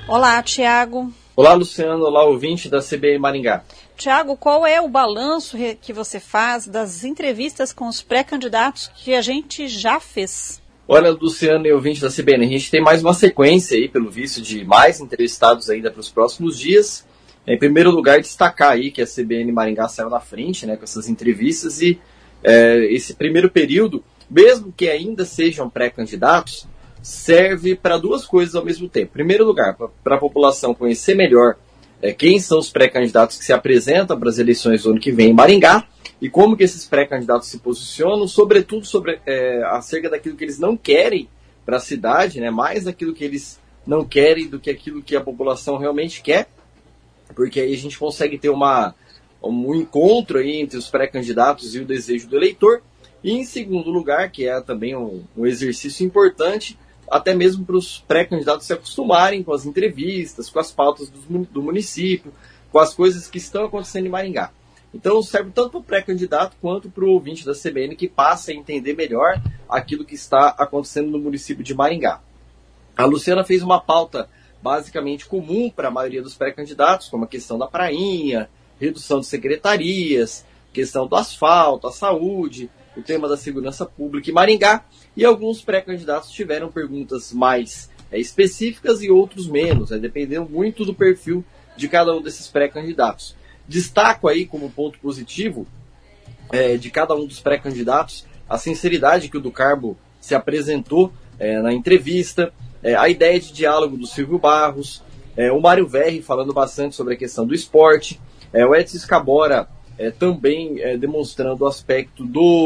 Olá, Tiago. Olá, Luciano. Olá, ouvinte da CBN Maringá. Tiago, qual é o balanço que você faz das entrevistas com os pré-candidatos que a gente já fez? Olha, Luciano e ouvinte da CBN, a gente tem mais uma sequência aí, pelo visto, de mais entrevistados ainda para os próximos dias. Em primeiro lugar, destacar aí que a CBN Maringá saiu na frente, né, com essas entrevistas e esse primeiro período, mesmo que ainda sejam pré-candidatos, serve para duas coisas ao mesmo tempo. Em primeiro lugar, para a população conhecer melhor quem são os pré-candidatos que se apresentam para as eleições do ano que vem em Maringá e como que esses pré-candidatos se posicionam, sobretudo acerca daquilo que eles não querem para a cidade, né, mais daquilo que eles não querem do que aquilo que a população realmente quer, porque aí a gente consegue ter um encontro aí entre os pré-candidatos e o desejo do eleitor. E em segundo lugar, que é também um exercício importante, até mesmo para os pré-candidatos se acostumarem com as entrevistas, com as pautas do município, com as coisas que estão acontecendo em Maringá. Então serve tanto para o pré-candidato quanto para o ouvinte da CBN que passe a entender melhor aquilo que está acontecendo no município de Maringá. A Luciana fez uma pauta basicamente comum para a maioria dos pré-candidatos, como a questão da prainha, redução de secretarias, questão do asfalto, a saúde, o tema da segurança pública em Maringá, e alguns pré-candidatos tiveram perguntas mais específicas e outros menos, dependendo muito do perfil de cada um desses pré-candidatos. Destaco aí como ponto positivo de cada um dos pré-candidatos a sinceridade que o do Carmo se apresentou na entrevista, a ideia de diálogo do Silvio Barros, o Mário Verri falando bastante sobre a questão do esporte, o Edson Escabora também demonstrando o aspecto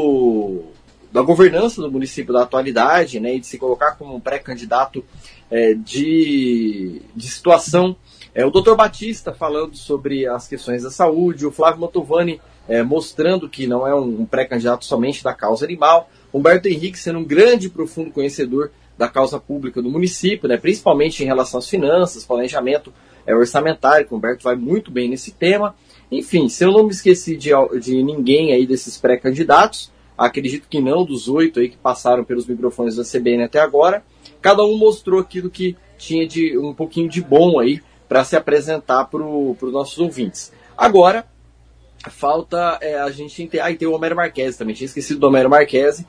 da governança do município da atualidade, né, e de se colocar como um pré-candidato de situação. O Dr. Batista falando sobre as questões da saúde, o Flávio Mantovani mostrando que não é um pré-candidato somente da causa animal, Humberto Henrique sendo um grande e profundo conhecedor da causa pública do município, né, principalmente em relação às finanças, planejamento orçamentário, que o Humberto vai muito bem nesse tema. Enfim, se eu não me esqueci de ninguém aí desses pré-candidatos, acredito que não, dos 8 aí que passaram pelos microfones da CBN até agora, cada um mostrou aquilo que tinha de um pouquinho de bom aí para se apresentar para os nossos ouvintes. Agora, falta a gente ter... e tem o Homero Marquesi também, tinha esquecido do Homero Marquesi,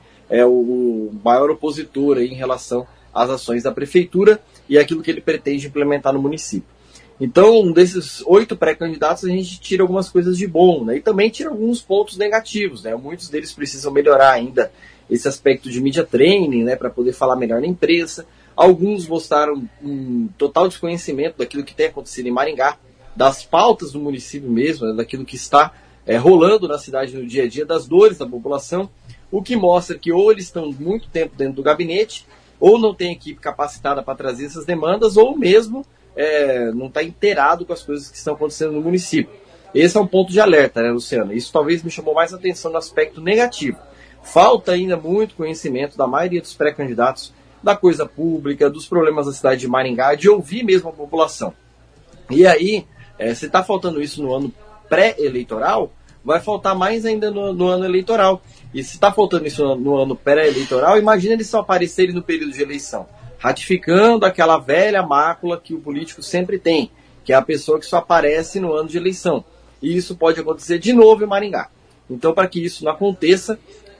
o maior opositor aí em relação às ações da prefeitura e aquilo que ele pretende implementar no município. Então, desses 8 pré-candidatos, a gente tira algumas coisas de bom, né? E também tira alguns pontos negativos, né? Muitos deles precisam melhorar ainda esse aspecto de media training, né? Para poder falar melhor na imprensa. Alguns mostraram um total desconhecimento daquilo que tem acontecido em Maringá, das pautas do município mesmo, né? Daquilo que está rolando na cidade no dia a dia, das dores da população, o que mostra que ou eles estão muito tempo dentro do gabinete, ou não tem equipe capacitada para trazer essas demandas, ou mesmo não está inteirado com as coisas que estão acontecendo no município. Esse é um ponto de alerta, né, Luciano? Isso talvez me chamou mais atenção no aspecto negativo. Falta ainda muito conhecimento da maioria dos pré-candidatos da coisa pública, dos problemas da cidade de Maringá, de ouvir mesmo a população. E aí, se está faltando isso no ano pré-eleitoral, vai faltar mais ainda no ano eleitoral. E se está faltando isso no ano pré-eleitoral, imagina eles só aparecerem no período de eleição, ratificando aquela velha mácula que o político sempre tem, que é a pessoa que só aparece no ano de eleição. E isso pode acontecer de novo em Maringá. Então, para que isso não aconteça,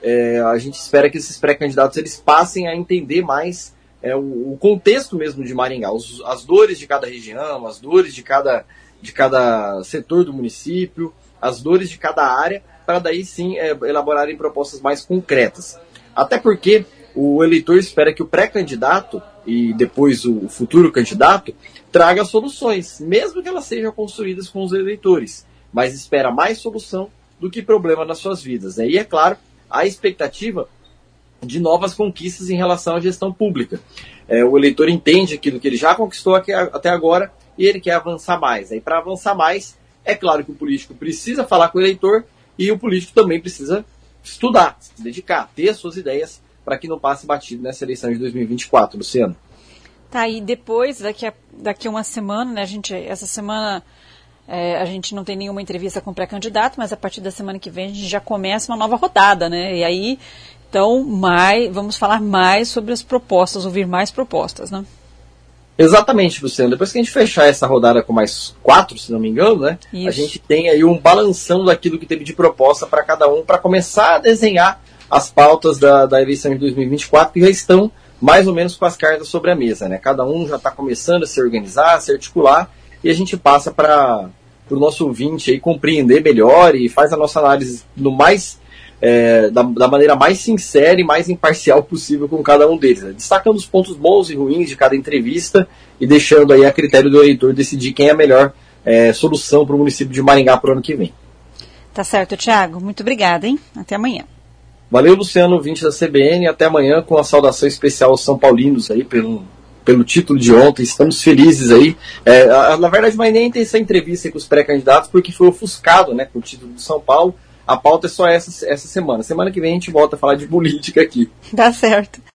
a gente espera que esses pré-candidatos eles passem a entender mais o contexto mesmo de Maringá, as dores de cada região, as dores de cada setor do município, as dores de cada área, para daí sim elaborarem propostas mais concretas. Até porque o eleitor espera que o pré-candidato e depois o futuro candidato traga soluções, mesmo que elas sejam construídas com os eleitores, mas espera mais solução do que problema nas suas vidas, né? E é claro, a expectativa de novas conquistas em relação à gestão pública. O eleitor entende aquilo que ele já conquistou até agora e ele quer avançar mais. E para avançar mais, é claro que o político precisa falar com o eleitor e o político também precisa estudar, se dedicar, ter as suas ideias para que não passe batido nessa eleição de 2024, Luciano. Tá, e depois, daqui a uma semana, né, essa semana a gente não tem nenhuma entrevista com o pré-candidato, mas a partir da semana que vem a gente já começa uma nova rodada, né? E aí, então, vamos falar mais sobre as propostas, ouvir mais propostas, né? Exatamente, Luciano. Depois que a gente fechar essa rodada com mais 4, se não me engano, né? Isso. A gente tem aí um balanção daquilo que teve de proposta para cada um, para começar a desenhar as pautas da eleição de 2024, que já estão mais ou menos com as cartas sobre a mesa, né? Cada um já está começando a se organizar, a se articular, e a gente passa para o nosso ouvinte aí compreender melhor e faz a nossa análise da maneira mais sincera e mais imparcial possível com cada um deles, né? Destacando os pontos bons e ruins de cada entrevista e deixando aí a critério do eleitor decidir quem é a melhor solução para o município de Maringá para o ano que vem. Tá certo, Thiago. Muito obrigada, hein? Até amanhã. Valeu, Luciano, ouvinte da CBN. Até amanhã com a saudação especial aos São Paulinos aí pelo título de ontem. Estamos felizes aí. Na verdade, mas nem tem essa entrevista com os pré-candidatos porque foi ofuscado, né, com o título do São Paulo. A pauta é só essa semana. Semana que vem a gente volta a falar de política aqui. Dá certo.